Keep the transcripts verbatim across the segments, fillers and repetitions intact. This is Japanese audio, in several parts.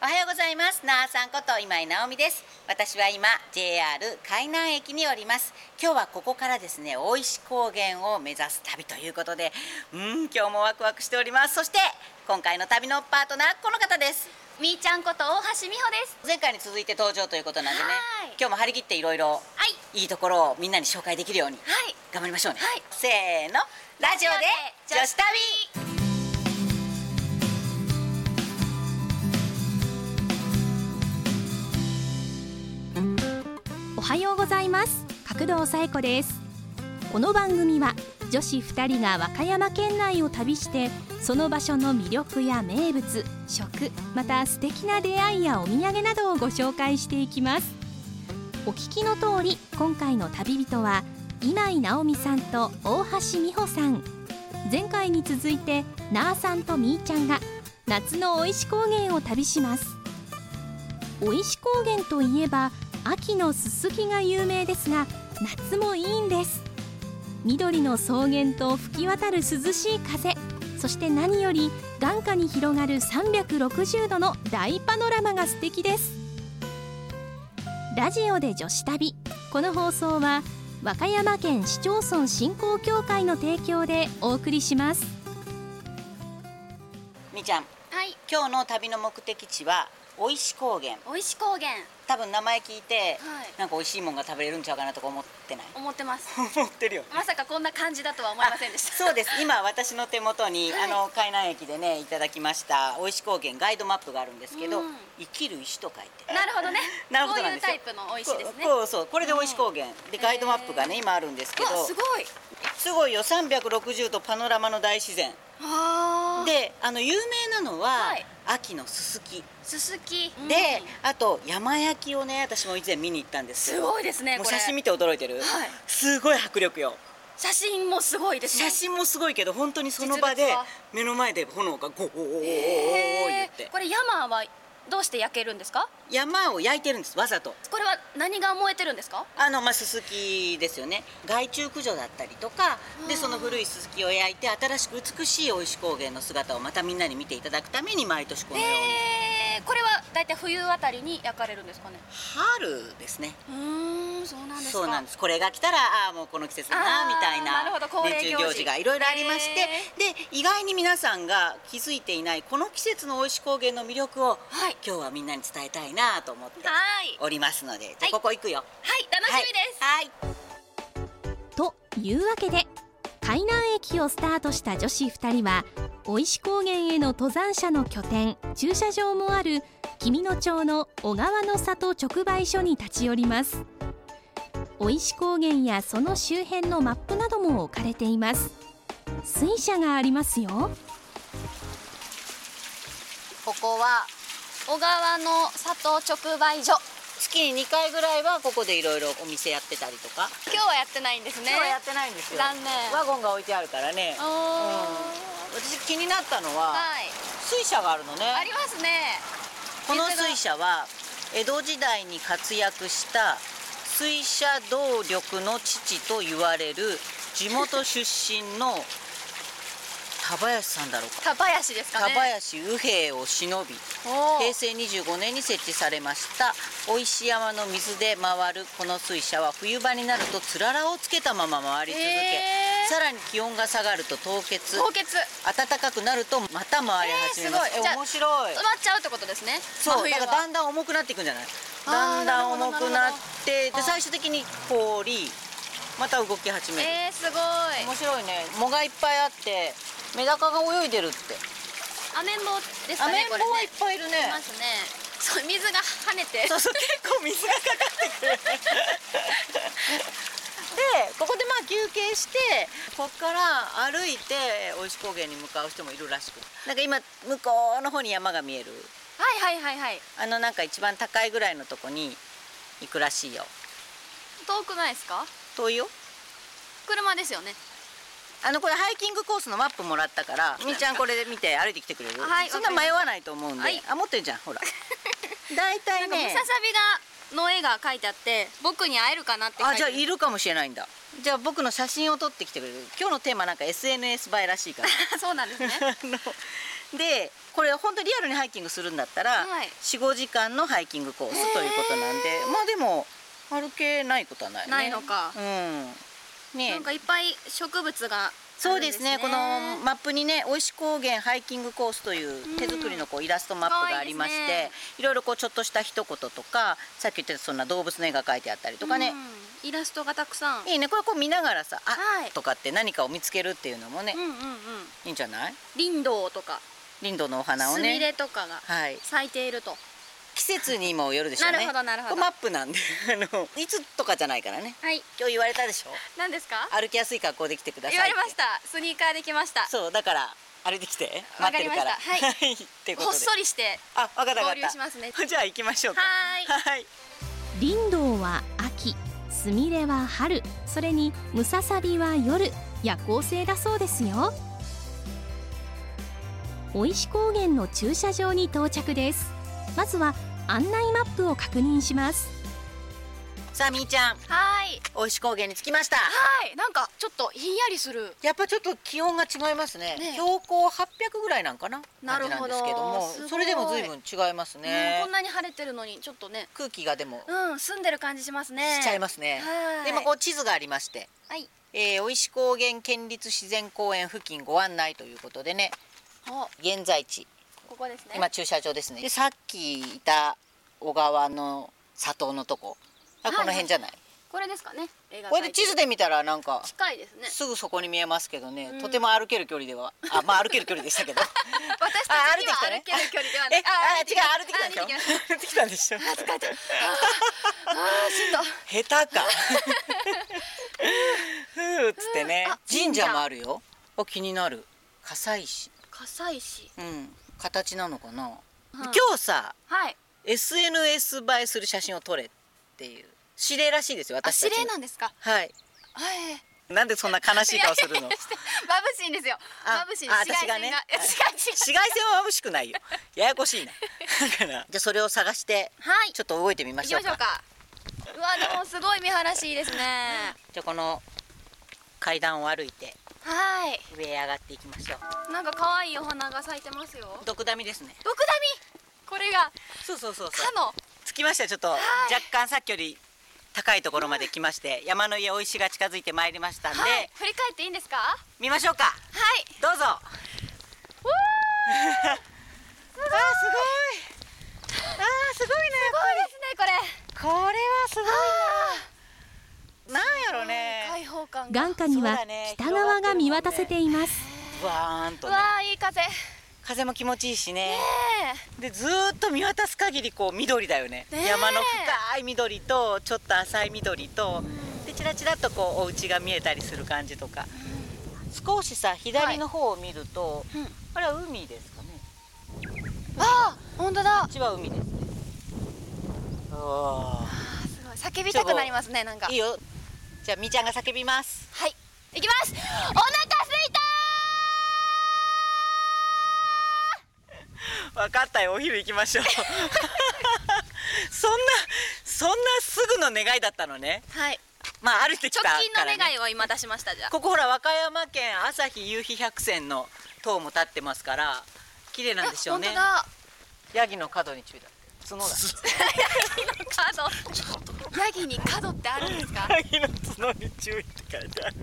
おはようございます。なあさんこと今井直美です。私は今 ジェイアール 海南駅におります。今日はここからですね、大石高原を目指す旅ということで、うん、今日もワクワクしております。そして今回の旅のパートナー、この方です。 みーちゃんこと大橋美穂です。 前回に続いて登場ということなんでね、今日も張り切っていろいろいいところをみんなに紹介できるように頑張りましょうね、はい、せーの、ラジオで女子旅。 おはようございます。角堂紗恵子です。この番組は女子ふたりが和歌山県内を旅して、その場所の魅力や名物、食、また素敵な出会いやお土産などをご紹介していきます。お聞きの通り、今回の旅人は今井直美さんと大橋美穂さん。前回に続いてなあさんとみーちゃんが夏の大石高原を旅します。大石高原といえば秋のすすきが有名ですが、夏もいいんです。緑の草原と吹き渡る涼しい風、そして何より眼下に広がるさんびゃくろくじゅうどの大パノラマが素敵です。ラジオで女子旅、この放送は和歌山県市町村振興協会の提供でお送りします。 みーちゃん、 はい、 今日の旅の目的地は大石高原。 大石高原、 多分名前聞いて、 はい、 なんか美味しいもんが食べれるんちゃうかなとか思ってない？ 思ってます思ってるよね。 まさかこんな感じだとは思いませんでした。 そうです。今私の手元に、 はい、 あの海南駅でねいただきました大石高原ガイドマップがあるんですけど、 うん、 生きる石と書いて。 なるほどね。 なるほどなんこういうタイプの美味しいですね。 こうそう、これで大石高原、うん、でガイドマップがね、えー、今あるんですけど、 すごいすごいよ。さんびゃくろくじゅうどパノラマの大自然で、あの有名なのは、はい、秋のすすきすすきで、うん、あと山焼きをね、私も以前見に行ったんですよ。 すごいですね。 もう写真見て驚いてる、はい、すごい迫力よ。 写真もすごいですね。 写真もすごいけど、本当にその場で目の前で炎がゴー言って。 これ山はどうして焼けるんですか？ 山を焼いてるんです、わざと。 これは何が燃えてるんですか？ あの、まあ、すすきですよね。害虫駆除だったりとかで、その古いすすきを焼いて新しく美しい大石高原の姿をまたみんなに見ていただくために毎年このように。 えー、これはだいたい冬あたりに焼かれるんですかね？ 春ですね。 うーん、そうなんですか。 そうなんです。これが来たら、ああもうこの季節だなみたいな年中行事がいろいろありまして、で意外に皆さんが気づいていないこの季節の大石高原の魅力を、はい、今日はみんなに伝えたいなと思っておりますので、じゃあここ行くよ。 はい、楽しみです。 はい、はい 、というわけで海南駅をスタートした女子ふたりは、大石高原への登山者の拠点、駐車場もある紀美野町の小川の里直売所に立ち寄ります。大石高原やその周辺のマップなども置かれています。水車がありますよ。 ここは小川の里直売所。 月ににかいぐらいはここでいろいろお店やってたりとか。 今日はやってないんですね。 今日はやってないんですよ。 残念。 ワゴンが置いてあるからね。うん、私気になったのは、はい、水車があるのね。 ありますね。 この水車は江戸時代に活躍した水車動力の父と言われる地元出身の田林さんだろうか。 田林ですかね。 田林右兵を忍び、へいせいにじゅうごねんに設置されました大石山の水で回るこの水車は、冬場になるとつららをつけたまま回り続け、さらに気温が下がると凍結、 凍結、 暖かくなるとまた回り始めます。えー、すごい。え、面白い。 止まっちゃうってことですね。 そう、だからだんだん重くなっていくんじゃない？だんだん重くなって、で最終的に凍り、また動き始める。 えー、すごい。 面白いね。藻がいっぱいあってメダカが泳いでるって。 アメンボですかね。 アメンボはいっぱいいるね。 いますね。そう、水が跳ねて。 そうそう、結構水がかかってくる。で、ここでまあ休憩して、ここから歩いて大石高原に向かう人もいるらしく。なんか今向こうの方に山が見える。 はいはいはいはい。 あのなんか一番高いぐらいのとこに行くらしいよ。 遠くないですか？ 遠いよ。 車ですよね。 あのこれハイキングコースのマップもらったから、みーちゃんこれで見て歩いてきてくれる？ はい、 そんな迷わないと思うんで。 はい、 あ、持ってるじゃん、ほら。大体ね、 ムササビがの絵が描いてあって、僕に会えるかなって書いてある。 あ、じゃあいるかもしれないんだ。じゃあ僕の写真を撮ってきてくれる？今日のテーマなんか エスエヌエス 映えらしいから。 そうなんですね。 でこれ本当リアルにハイキングするんだったら、 はい、 よん、ごじかんのハイキングコースということなんで、まあでも歩けないことはないね。 ないのか。 うん。ね、 なんかいっぱい植物があるんですね。 そうですね。このマップにね、大石高原ハイキングコースという手作りのこうイラストマップがありまして、い, ね、いろいろこうちょっとした一言とか、さっき言ってたそんな動物の絵が描いてあったりとかね。 イラストがたくさん。 いいね。これこう見ながらさ、あ、 はい、 とかって何かを見つけるっていうのもね、 うんうんうん、 いいんじゃない？ 林道とか。 林道のお花をね。 スミレとかが咲いていると。はい、 季節にもよるでしょうね。 なるほどなるほど。 マップなんであのいつとかじゃないからね。はい。今日言われたでしょ。 何ですか？ 歩きやすい格好で来てください。 言われました。スニーカーで来ました。 そうだから歩いてきて待ってるから。はい。 ってことで。 ほっそりして。 あ、わかったわかった。 合流しますね。 じゃあ行きましょうか。 はい。 はい。 林道は秋、スミレは春、それにムササビは夜、夜行性だそうですよ。大石高原の駐車場に到着です。まずは案内マップを確認します。 さあみーちゃん、 はい、 大石高原に着きました。 はい、なんかちょっとひんやりする。 やっぱちょっと気温が違いますね。ね、標高はっぴゃくぐらいなんかな。 なるほど。 なんですけども、それでも随分違いますね。 うん、こんなに晴れてるのにちょっとね、 空気がでも、 うん、澄んでる感じしますね。 しちゃいますね。で、今こう地図がありまして、はい、えー、大石高原県立自然公園付近ご案内ということでね、現在地。 ここですね。 今駐車場ですね。で、さっきいた小川の里のとこ、あ、この辺じゃない。これですかね。これで地図で見たらなんか近いですね。 すぐそこに見えますけどね、とても歩ける距離では、あ、まあ歩ける距離でしたけど。 私たちには歩ける距離ではない。 あ、違う、歩いてきたでしょ。歩いてきたでしょ。 あ、疲れた。ああ、しんど。 下手か。ふうっつってね。神社もあるよ。あ、気になる。笠石。 笠石。 うん、形なのかな。今日さ、 はい。 エスエヌエス 映えする写真を撮れっていう指令らしいですよ。私たち。 指令なんですか。 はい。 はい。 なんでそんな悲しい顔するの。 眩しいんですよ。眩しい。 あ、私がね。紫外線は眩しくないよ。ややこしいな。だから、じゃあそれを探して、ちょっと動いてみましょうか。 うわ、でもすごい見晴らしいいですね。 じゃあこの階段を歩いて。はい。上へ上がっていきましょう。なんか可愛いお花が咲いてますよ。 ドクダミですね。 ドクダミ。これが。 そうそうそうそう。 かの。 着きました。ちょっと若干さっきより高いところまで来まして、山の家大石が近づいてまいりましたんで、 振り返っていいんですか。 見ましょうか。はい。どうぞ。あー、すごい。あー、すごいね。 すごいですね、これ。 これはすごいな。なんやろね。 開放感。 眼下には北側が見渡せています。 わーんと。 うわー、いい風。 風も気持ちいいしね。で、ずーっと見渡す限りこう緑だよね。山の深い緑とちょっと浅い緑と、でちらちらっとこうお家が見えたりする感じとか。少しさ、左の方を見ると、あれは海ですかね。 ああ、本当だ。 こっちは海ですね。ああ、すごい。叫びたくなりますね、なんか。 いいよ。じゃあみーちゃんが叫びます。 はい。行きます。お腹すいた。 分かったよ、お昼行きましょう。そんなそんなすぐの願いだったのね。 はい。 まあ歩いてきたから、ね、 直近の願いを今出しました。じゃあここほら和歌山県朝日夕日百選の塔も立ってますから綺麗なんでしょうね。 本当だ。 ヤギの角に注意だ。角だ。 ヤギの角。ヤギに角ってあるんですか。 ヤギの角に注意って書いてある。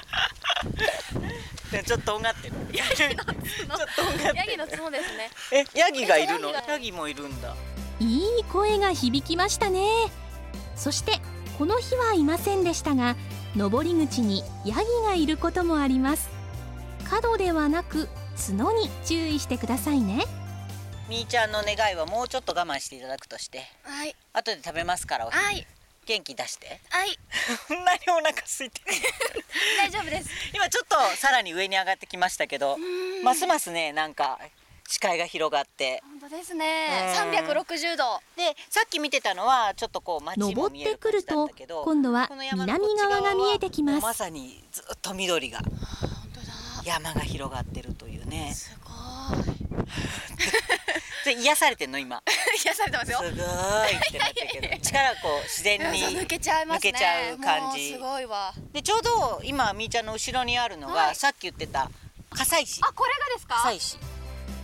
ちょっととんがってる。ヤギの角。ちょっととんがってる。 ヤギの角ですね。 え、ヤギがいるの？ヤギもいるんだ。 いい声が響きましたね。そしてこの日はいませんでしたが、登り口にヤギがいることもあります。角ではなく角に注意してくださいね。 みーちゃんの願いはもうちょっと我慢していただくとして、はい、後で食べますから、はい、元気出して。はい。こんなにお腹空いてる。 大丈夫です。 今ちょっとさらに上に上がってきましたけど、ますますね、なんか視界が広がって。 本当ですね。さんびゃくろくじゅうど。 で、さっき見てたのはちょっとこう街も見える感じだったけど、 登ってくると今度は南側が見えてきます。 まさにずっと緑が、本当だ、山が広がってるというね。すごい。で癒されてんの今。 癒されてますよ。 すごいってなってるけど、力がこう自然に抜けちゃいますね。 抜けちゃう感じ。 すごいわ。 でちょうど今みーちゃんの後ろにあるのが、さっき言ってた笠石。 あ、これがですか。 笠石。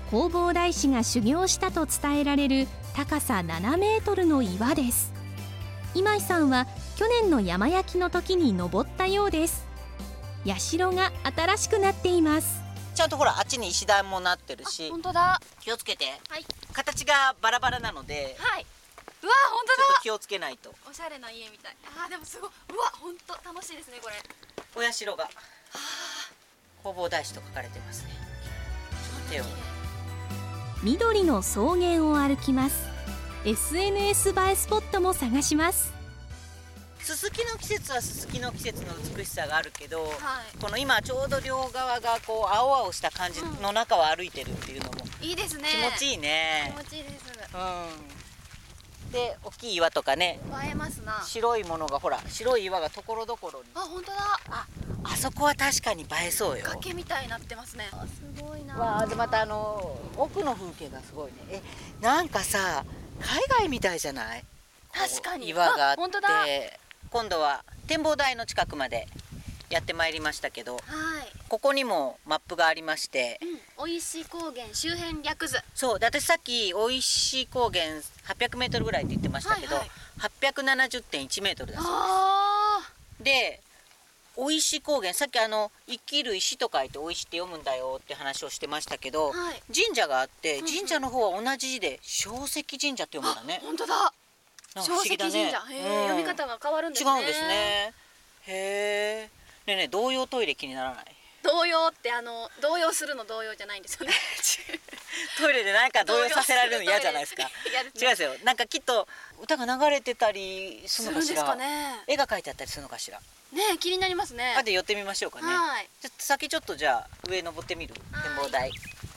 弘法大師が修行したと伝えられる高さななメートルの岩です。今井さんは去年の山焼きの時に登ったようです。社が新しくなっています。 ちゃんとほらあっちに石段もなってるし、 本当だ。 気をつけて、 はい。 形がバラバラなので、 はい。うわ本当だ。 ちょっと気をつけないと。 おしゃれな家みたい。あーでもすごい。うわ本当楽しいですねこれ。 お社が弘法大師と書かれてますね。手を緑の草原を歩きます。 エスエヌエス 映えスポットも探します。 ススキの季節はススキの季節の美しさがあるけど、 はい、 この今ちょうど両側がこう青々した感じの中を歩いてるっていうのもいいですね。 気持ちいいね。 気持ちいいです。 うん。で大きい岩とかね、 映えますな。 白いものがほら白い岩がところどころに。 あ本当だ。 ああそこは確かに映えそうよ。 崖みたいになってますね。あすごいな。 わあでまたあの奥の風景がすごいね。えなんかさ海外みたいじゃない？ 確かに岩があって、 本当だ。 今度は展望台の近くまでやってまいりましたけど、 はい、 ここにもマップがありまして、 うん、おいしい高原周辺略図。 そうで私さっきおいしい高原はっぴゃくメートルぐらいって言ってましたけど、はいはい、はっぴゃくななじゅってんいちメートルだそうです。 あでおいしい高原、さっきあの生きる石と書いておいしって読むんだよって話をしてましたけど、はい、神社があって、神社の方は同じ字で正石神社って読むんだね。 本当だ。正石神社、へえ、うん、読み方が変わるんですね。 違うんですね。へえ。ねえねえ同様トイレ気にならない？ 動揺ってあの動揺するの動揺じゃないんですよね。 トイレで何か動揺させられるの嫌じゃないですか。違うんですよ。なんかきっと歌が流れてたりするのかしら。かね、絵が描いてあったりするのかしら。 ね気になりますね。 あと寄ってみましょうかね。はい。ちょっと先ちょっとじゃあ上登ってみる。展望台。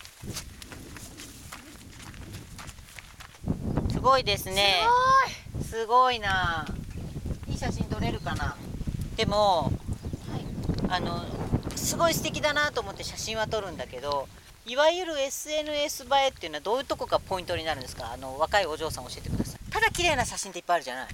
すごいですね。すごいな。いい写真撮れるかな。でも、はい、あのすごい素敵だなと思って写真は撮るんだけど、いわゆる エスエヌエス 映えっていうのはどういうとこがポイントになるんですか？あの若いお嬢さん教えてください。ただ綺麗な写真っていっぱいあるじゃない。 うん。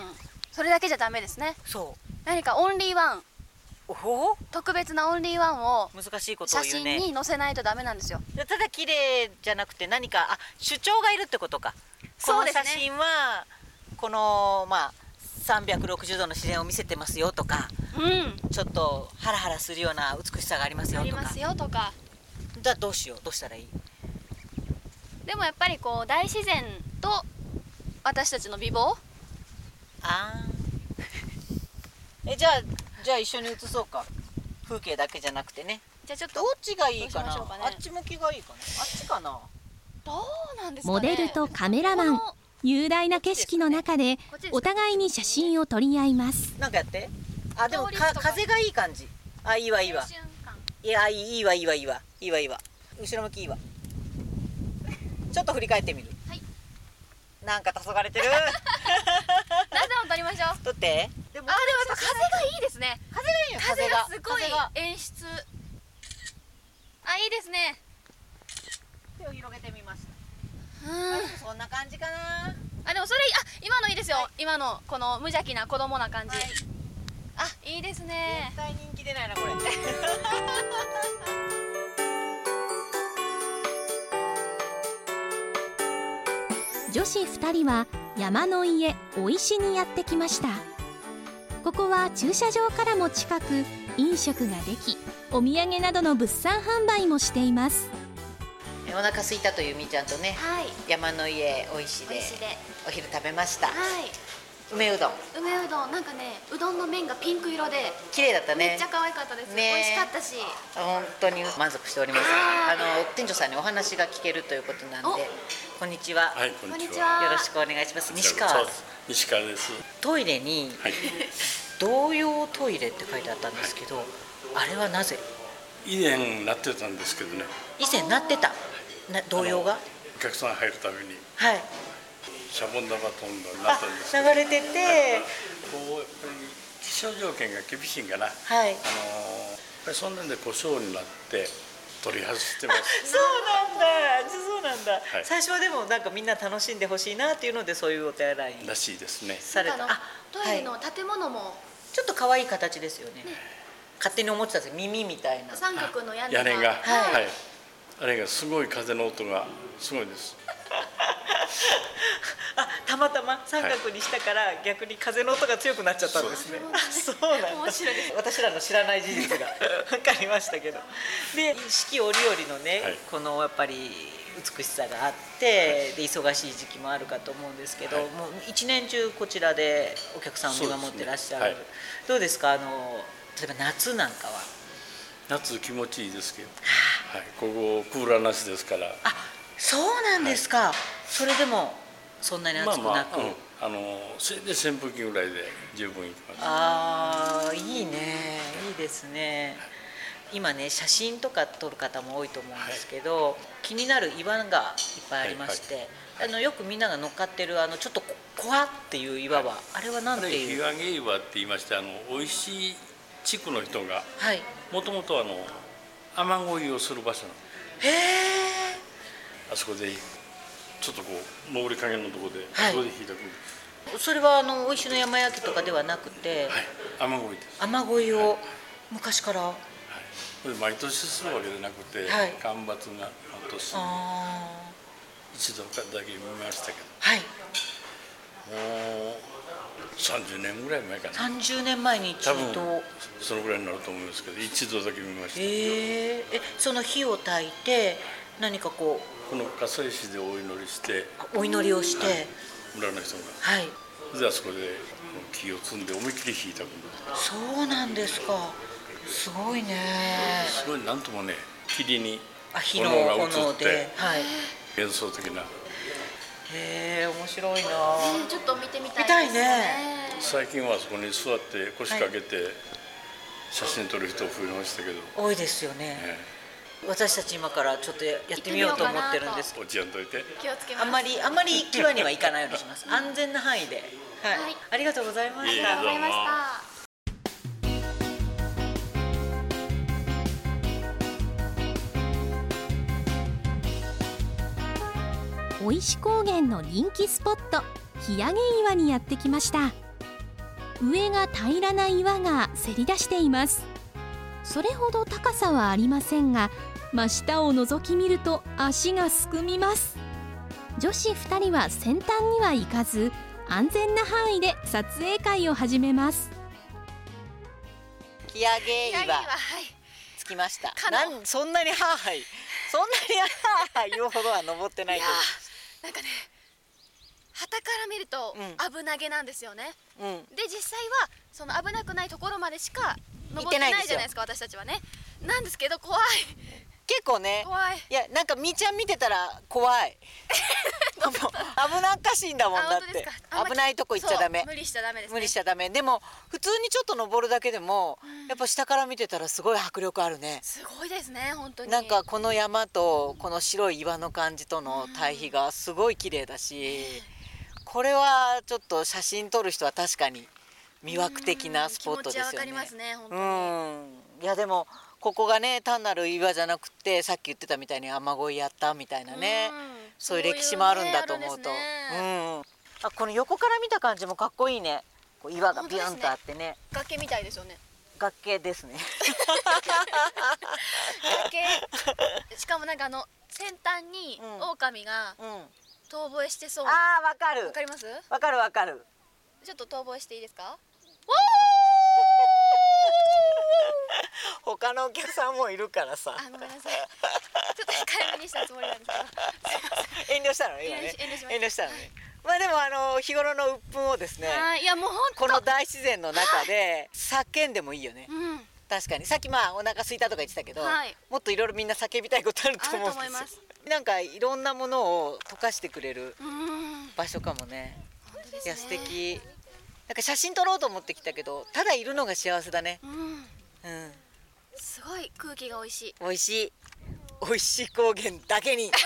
それだけじゃダメですね。 そう。 何かオンリーワン。 おほ？ 特別なオンリーワンを難しいことを言うね。 写真に載せないとダメなんですよ。 ただ綺麗じゃなくて何かあ主張がいるってことか。この写真はこのまあさんびゃくろくじゅうどの自然を見せてますよとか、うん、ちょっとハラハラするような美しさがありますよとか。ありますよとか。じゃあどうしようどうしたらいい？ でもやっぱりこう大自然と私たちの美貌。 あえじゃあじゃあ一緒に写そうか。風景だけじゃなくてね。じゃあちょっとどっちがいいかな。かね、あっち向きがいいかな。あっちかな。 どうなんですかね。 モデルとカメラマン、雄大な景色の中でお互いに写真を撮り合います。 なんかやって。あでもか風がいい感じ。あいいわいいわ。いやいいわいいわいいわいいわいいわ。後ろ向きいいわ。ちょっと振り返ってみる。はい。なんか黄昏れてる。 何でも撮りましょう。 撮って。 でもあでもやっぱ風がいいですね。 風がいいよ。 風がすごい演出。あいいですね。 手を広げてみました。うん。そんな感じかな。 あでもそれあ今のいいですよ。はい、今のこの無邪気な子供な感じ。はい、あいいですね。 絶対人気出ないなこれ。 女子ふたりは山の家お石にやってきました。ここは駐車場からも近く飲食ができ、お土産などの物産販売もしています。 お腹空いたというみーちゃんとね、はい、山の家お石でお昼食べました。はい、梅うどん梅うどんなんかねうどんの麺がピンク色で綺麗だったね。 めっちゃ可愛かったです、ね、美味しかったし本当に満足しております。あの店長さんにお話が聞けるということなんでこんにちは。 はい、こんにちは。 よろしくお願いします。西川西川です。 トイレに、はい、童謡トイレって書いてあったんですけど、はい、あれはなぜ？ 以前なってたんですけどね。 以前なってたな童謡がお客さん入るたびに、 はい、 シャボン玉飛んだなったんですけど流れてて、 こうやっぱり気象条件が厳しいんかな。はい。あのやっぱりそんなんで故障になって取り外してます。 そうなんだ。そうなんだ。はい、最初はでもなんかみんな楽しんでほしいなっていうのでそういうお手洗いらしいですね。 された。あ、トイレの建物も、はい、 ちょっと可愛い形ですよね。ね勝手に思ってたんですけど耳みたいな。 三角の屋根が。 屋根が。はい。 あれがすごい風の音がすごいです。 あ、たまたま三角にしたから逆に風の音が強くなっちゃったんですね。あ、そうなんだ。面白いです。私らの知らない事実が分かりましたけど。で、四季折々のね、はい、このやっぱり美しさがあって、で忙しい時期もあるかと思うんですけど、はい、もう一年中こちらでお客さんを見守ってらっしゃる。ね、はい、どうですか、あの例えば夏なんかは。 夏気持ちいいですけど、はい、ここクーラーなしですから。 あ、そうなんですか。はい、それでもそんなに暑くなく、まあまあ、うん、 あのそれで扇風機ぐらいで十分いきます。 ああ、いいね、いいですね。今ね、写真とか撮る方も多いと思うんですけど、はい、気になる岩がいっぱいありまして、はいはい、あのよくみんなが乗っかってるあのちょっとコアっていう岩は、はい、あれは何ていう？ 日陰岩って言いまして、あの美味しい地区の人がもともと雨乞いをする場所なんです。へえ。あそこでちょっとこう登りかげのところで、はい、あそこで引いたくる。 それはあのお石の山焼きとかではなくて、 はい、雨乞いです。 雨乞いを昔から、はい、 これ毎年するわけじゃなくて、はい、干ばつが半年一度だけ見ましたけど、はい、もうさんじゅうねんぐらい前かな。 さんじゅうねんまえに一度。多分そのぐらいになると思いますけど、一度だけ見ました。 えー、え、その火を焚いて何かこう、 この加西市でお祈りして、 お祈りをして、はい、 村の人が、 はい、 であそこで木を積んで思いっきり引いたくる。 そうなんですか。すごいね。 すごい、なんともね、霧に炎が映って、はい、 幻想的な。 へえ、面白いな。 ちょっと見てみたいですね。 最近はあそこに座って腰掛けて写真撮る人増えましたけど、 多いですよね。ね、私たち今からちょっとやってみようと思ってるんです。 落ちやんといて。 気をつけます。 あんまりあんまり際には行かないようにします。安全な範囲で。はい。はい、ありがとうございました。 ありがとうございました。 小石高原の人気スポット、日上岩にやってきました。上が平らな岩がせり出しています。それほど高さはありませんが、真下を覗き見ると足がすくみます。女子ふたりは先端には行かず、安全な範囲で撮影会を始めます。 日上岩、はい、着きました。なんそんなにハーハイそんなにハーハイ言うほどは登ってないけど、 なんかね、旗から見ると危なげなんですよね。うん、で実際はその危なくないところまでしか登ってないじゃないですか、私たちはね。なんですけど怖い。 結構ね。怖い。いや、なんかみーちゃん見てたら怖い。危なっかしいんだもん。だって危ないとこ行っちゃダメ。 無理しちゃダメですね。 無理しちゃダメ。でも普通にちょっと登るだけでも、うん、やっぱ下から見てたらすごい迫力あるね。 すごいですね、本当に。 なんかこの山とこの白い岩の感じとの対比がすごい綺麗だし、うん、これはちょっと写真撮る人は確かに魅惑的なスポットですよね。気持ちわかりますね、本当に。うん。いやでもここがね、単なる岩じゃなくて、さっき言ってたみたいに雨乞いやったみたいなね、うん、そういう歴史もあるんだと思うと、う、ね、うん、あ、この横から見た感じもかっこいいね。こう岩がビュンとあってね。 崖みたいですよね。 崖ですね。 崖。しかもなんかあの先端に狼が遠吠えしてそうな。 ああ、わかる。 わかります？ わかるわかる。 ちょっと遠吠えしていいですか？ 他のお客さんもいるからさ。 あ、ごめんなさい。ちょっと控えめにしたつもりなんですけど。 遠慮したのね、今ね。遠慮したのね。まあでもあの日頃の鬱憤をですね。 いやもう本当。 この大自然の中で叫んでもいいよね。うん、確かに。さっきまあお腹空いたとか言ってたけど、はい、もっといろいろみんな叫びたいことあると思うんですよ。なんかいろんなものを溶かしてくれる場所かもね。 本当ですね。 いや素敵。なんか写真撮ろうと思ってきたけど、ただいるのが幸せだね。うん。うん。 すごい空気が美味しい。 美味しい。美味しい高原だけに。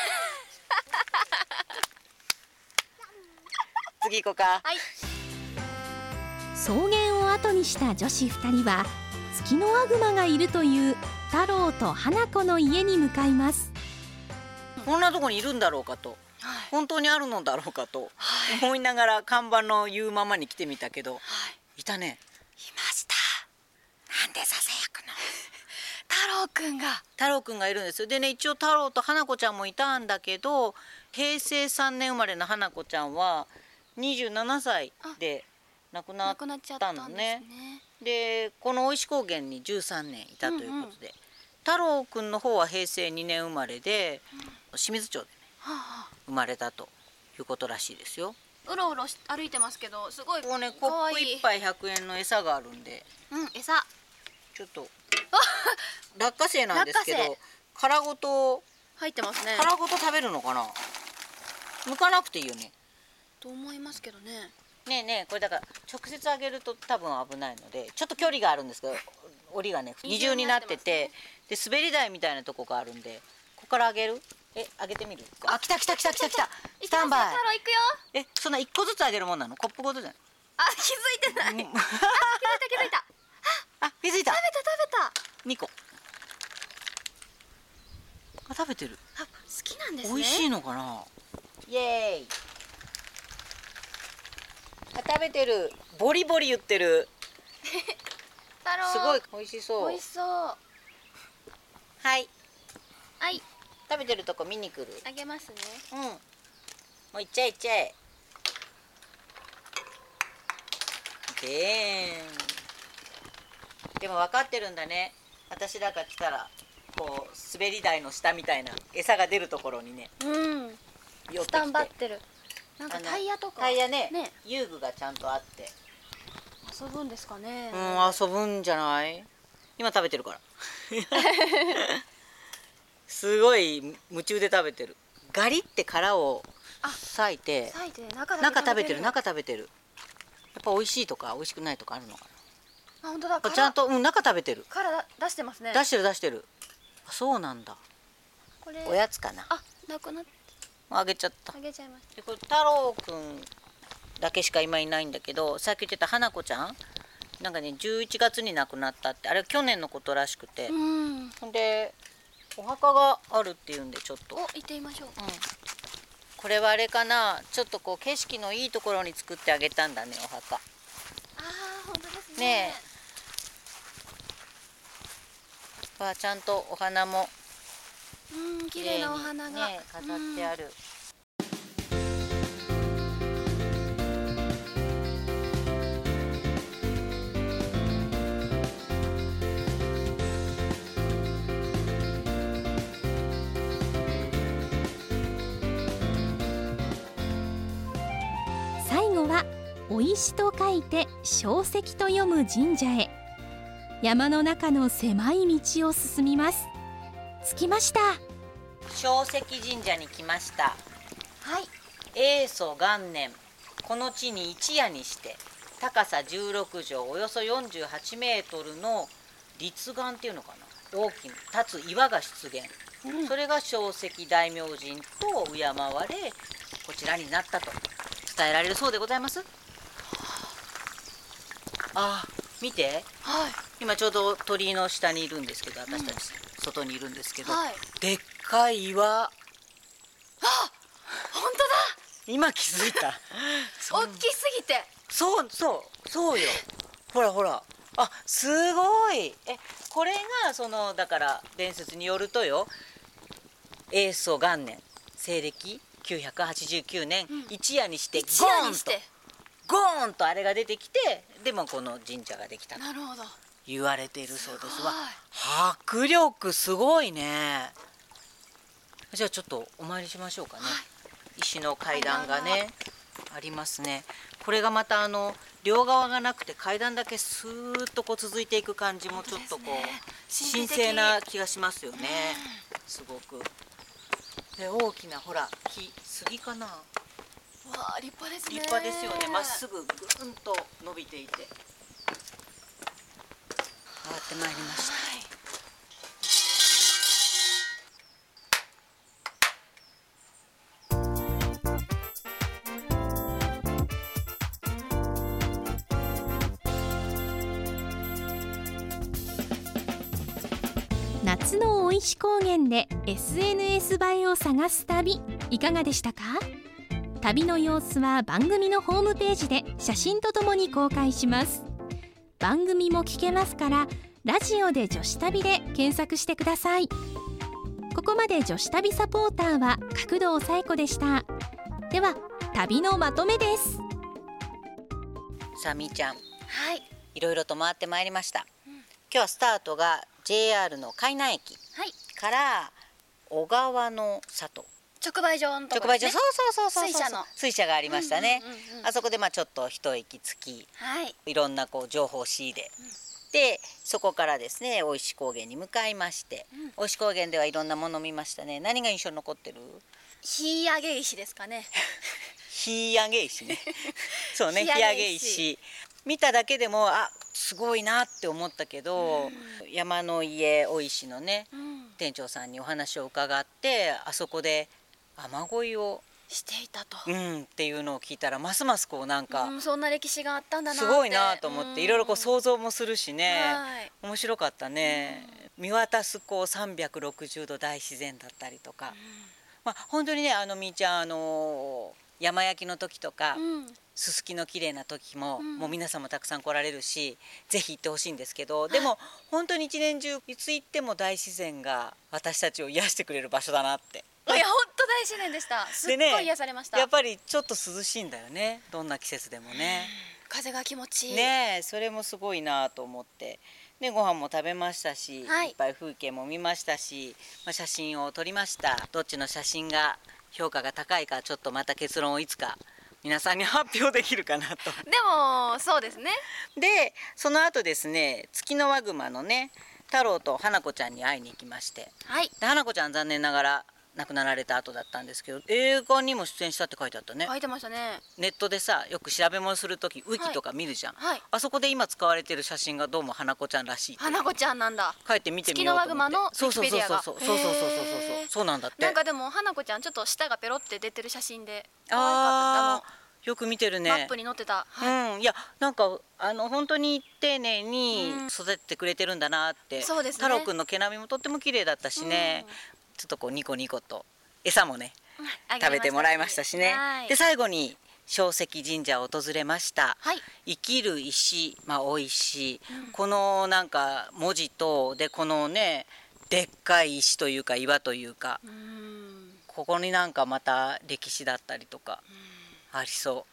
次行こうか。 はい。 草原を後にした女子ふたりは、ツキノワグマがいるという太郎と花子の家に向かいます。 こんなとこにいるんだろうかと、はい、本当にあるのだろうかと、はい、思いながら看板の言うままに来てみたけど、はい、いたね。 いました。 なんでささやくの？ 太郎郎くんが太郎くんがいるんですよ。でね、一応太郎と花子ちゃんもいたんだけど、へいせいさんねん生まれの花子ちゃんはにじゅうななさいで亡くなったのね。でこの大石高原にじゅうさんねんいたということで、うんうん、太郎くんの方はへいせいにねん生まれで、うん、清水町でね、はあ、生まれたということらしいですよ。 うろうろ歩いてますけど、すごいここね、コップいっぱいひゃくえんの餌があるんで、 うん、餌ちょっと落花生なんですけど、殻ごと入ってますね。 殻ごと食べるのかな。剥かなくていいよねと思いますけどね。 ねえねえ、これだから直接あげると多分危ないので、ちょっと距離があるんですけど、檻がね二重になってて、で滑り台みたいなとこがあるんで、ここからあげる。え、あげてみる。あ、来た来た来た来た来た。スタンバイ。 太郎行くよ。 え、そんないっこずつあげるもんなの？コップごとじゃない？ あ、気づいてない。あ、気づいた気づいた。 あ、気づいた。 食べた食べた。 にこ。あ、食べてる。 あ、好きなんですね。 美味しいのかな。イエーイ。あ、食べてる。ボリボリ言ってる。 太郎。 すごい美味しそう。 美味しそう。 はい。 はい。 食べてるとこ見に来る。 あげますね。 うん。もういっちゃえいっちゃえ。でーん。でも分かってるんだね。私らが来たらこう滑り台の下みたいな餌が出るところにね。 うん。寄ってきてスタンバってる。なんかタイヤとか。 タイヤね。ね、遊具がちゃんとあって。 遊ぶんですかね。 うん、遊ぶんじゃない。今食べてるから。すごい夢中で食べてる。ガリって殻を裂いて、 裂いて中食べてる、中食べてる。やっぱ美味しいとか美味しくないとかあるのかな。あ、本当だ。 ちゃんと、うん、中食べてる。 殻出してますね。 出してる出してる。あ、そうなんだ。これおやつかな。 あ、なくなって。 あげちゃった。 あげちゃいました。 でこれ太郎くんだけしか今いないんだけど、さっき言ってた花子ちゃんなんかねじゅういちがつに亡くなったって、あれは去年のことらしくて、ほんでお墓があるっていうんでちょっとお行ってみましょう、うん、 これはあれかな、ちょっとこう景色のいいところに作ってあげたんだね、お墓。 あー、本当ですね。ねえ、わ、ちゃんとお花もうん、綺麗なお花が、 ね、飾ってある。 最後はお石と書いて小石と読む神社へ。山の中の狭い道を進みます。着きました。 小石神社に来ました。 はい。 永祖元年、この地に一夜にして高さじゅうろくじょう、およそよんじゅうはちメートルの立岩っていうのかな、大きな立つ岩が出現、うん、それが小石大明神と敬われ、こちらになったと伝えられるそうでございます。あ、見て、はい、今ちょうど鳥居の下にいるんですけど、私たち、うん、外にいるんですけど、はい、でっかい岩。あ、 本当だ。 今気づいた。 大きすぎて。 そうそうそうよ。ほらほら。あ、すごい。え、これがそのだから伝説によるとよ、永祖元年、西暦きゅうひゃくはちじゅうきゅうねん、うん、一夜にしてゴーンとゴーンとあれが出てきて、でもこの神社ができたと言われているそうですわ。迫力すごいね。じゃあちょっとお参りしましょうかね。はい、石の階段がねありますね。これがまたあの両側がなくて階段だけスーッとこう続いていく感じもちょっとこう、ね、神聖な気がしますよね。すごく。で、大きなほら木、杉かな。わあ、立派ですね。 立派ですよね。まっすぐぐーんと伸びていて上がってまいりました。はい、 夏の大石高原で エスエヌエス 映えを探す旅、いかがでしたか？旅の様子は番組のホームページで写真とともに公開します。番組も聞けますから、 ラジオで女子旅で検索してください。ここまで女子旅サポーターは角堂紗恵子でした。では旅のまとめです。 さあみーちゃん、 はい、 いろいろと回ってまいりました、うん、今日はスタートが ジェイアール の海南駅から小川の里、 直売所のところですね。 直売所、そうそうそうそう、 水車の水車がありましたね、 うんうんうんうん、 あそこでまあちょっと一息つき、 はい、 いろんなこう情報を仕入れ、うん、でそこからですね大石高原に向かいまして、うん、大石高原ではいろんなものを見ましたね。何が印象に残ってる？ 日上げ石ですかね。 日上げ石ねそうね、日上げ石見ただけでもあすごいなって思ったけど、うん、山の家大石のね、うん、店長さんにお話を伺って、あそこで雨乞いをしていたと、 うん、っていうのを聞いたらますますこうなんか、 うん、そんな歴史があったんだなってすごいなと思って、いろいろこう想像もするしね、 はい、 面白かったね、うん、見渡すこうさんびゃくろくじゅうど大自然だったりとか、うん、まあ本当にね、あのみーちゃん、あの山焼きの時とか、すすきの綺麗な時も、うん、もう皆さんもたくさん来られるし、ぜひ行ってほしいんですけど、でも本当に一年中いつ行っても大自然が私たちを癒してくれる場所だなって。 いや本当大自然でした。すっごい癒されました。 やっぱりちょっと涼しいんだよね、どんな季節でもね。 風が気持ちいいね、それもすごいなと思って、でご飯も食べましたし、はい、いっぱい風景も見ましたし、まあ、写真を撮りました。どっちの写真が評価が高いか、ちょっとまた結論をいつか皆さんに発表できるかなと。でもそうですね。 でその後ですね、月のワグマのね太郎と花子ちゃんに会いに行きまして、はい、で花子ちゃん残念ながら亡くなられた後だったんですけど、映画にも出演したって書いてあったね。 書いてましたね。 ネットでさ、よく調べ物する時ウィキとか見るじゃん、はいはい、あそこで今使われてる写真がどうも花子ちゃんらしい。 花子ちゃんなんだ。 帰って見てみようと思って。月のワグマのウィキペディアがそうそうそうそうそうそうそうそうそうなんだって。 なんかでも花子ちゃんちょっと舌がペロって出てる写真で可愛かった。よく見てるね。 マップに載ってた、 はい、うん、いやなんかあの本当に丁寧に育ててくれてるんだなって、うん、そうですね、太郎くんの毛並みもとっても綺麗だったしね、うん、ちょっとこうニコニコと餌もね、うん、食べてもらいましたしね、はい、で最後に正石神社を訪れました、はい、生きる石、まあ、お石、うん、このなんか文字とでこのねでっかい石というか岩というか、うん、ここになんかまた歴史だったりとか、うん、ありそう。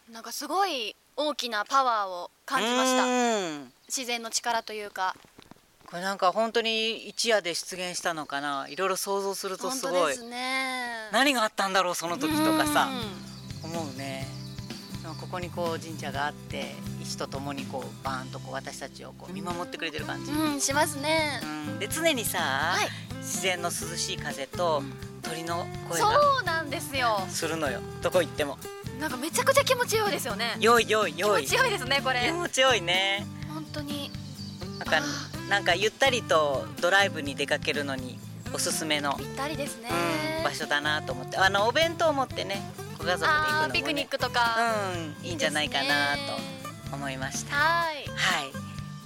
なんかすごい大きなパワーを感じました。自然の力というか、 これなんか本当に一夜で出現したのかな。いろいろ想像するとすごい、 本当ですね、 何があったんだろうその時とかさ思うね。ここにこう神社があって石とともにこうバーンとこう私たちをこう見守ってくれてる感じ、 うん、しますね、 うん、で常にさ、はい、自然の涼しい風と鳥の声がそうなんですよするのよ。どこ行ってもなんかめちゃくちゃ気持ちよいですよね。 よいよいよい気持ちよいですね。これ気持ちよいね。 本当になんかなんかゆったりとドライブに出かけるのにおすすめのぴったりですね、 うん、場所だなと思って、あのお弁当を持ってねご家族で行くのも、ね、 ピクニックとか、 うん、いいんじゃないかなと思いました。はい、はい、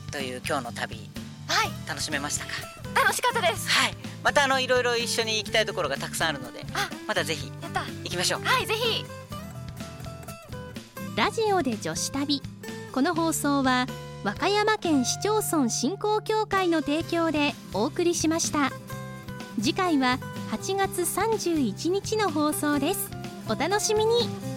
という今日の旅、はい、楽しめましたか？ 楽しかったです。 はい、またあのいろいろ一緒に行きたいところがたくさんあるので、またぜひ行きましょう。 はい、ぜひ。 ラジオで女子旅、この放送は和歌山県市町村振興協会の提供でお送りしました。次回ははちがつさんじゅういちにちの放送です。お楽しみに。